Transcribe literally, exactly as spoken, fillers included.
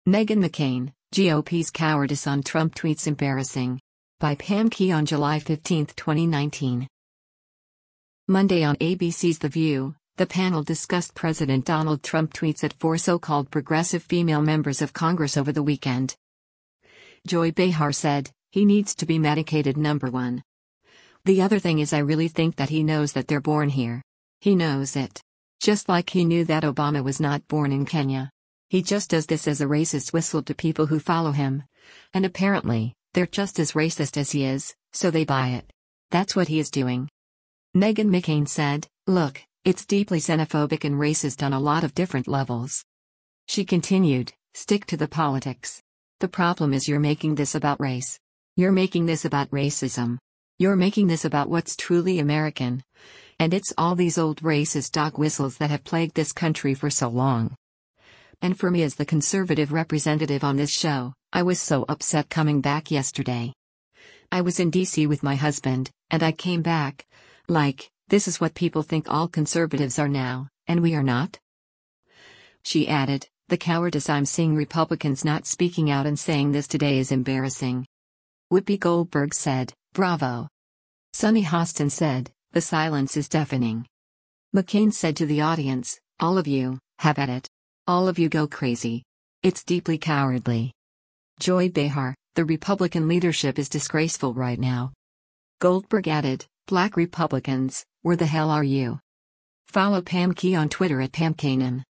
Meghan McCain, G O P's cowardice on Trump tweets embarrassing. By Pam Key on July fifteenth, twenty nineteen. Monday on A B C's The View, the panel discussed President Donald Trump tweets at four so-called progressive female members of Congress over the weekend. Joy Behar said, "He needs to be medicated, number one. The other thing is I really think that he knows that they're born here. He knows it. Just like he knew that Obama was not born in Kenya. He just does this as a racist whistle to people who follow him. And apparently, they're just as racist as he is, so they buy it. That's what he is doing." Meghan McCain said, "Look, it's deeply xenophobic and racist on a lot of different levels." She continued, "Stick to the politics. The problem is you're making this about race. You're making this about racism. You're making this about what's truly American. And it's all these old racist dog whistles that have plagued this country for so long." And for me as the conservative representative on this show, I was so upset coming back yesterday. I was in D C with my husband, and I came back, like, this is what people think all conservatives are now, and we are not? She added, "The cowardice I'm seeing Republicans not speaking out and saying this today is embarrassing." Whoopi Goldberg said, "Bravo." Sunny Hostin said, "The silence is deafening." McCain said to the audience, "All of you, have at it. All of you go crazy. It's deeply cowardly." Joy Behar, "The Republican leadership is disgraceful right now." Goldberg added, "Black Republicans, where the hell are you?" Follow Pam Key on Twitter at Pam Kanan.